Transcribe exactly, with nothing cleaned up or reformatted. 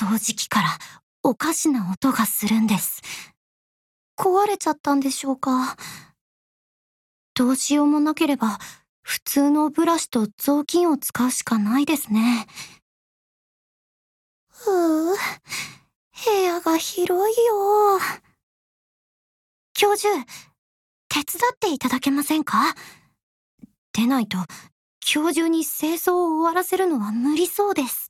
掃除機からおかしな音がするんです。壊れちゃったんでしょうか。どうしようもなければ、普通のブラシと雑巾を使うしかないですね。ふう、部屋が広いよ。教授、手伝っていただけませんか？でないと、今日中に清掃を終わらせるのは無理そうです。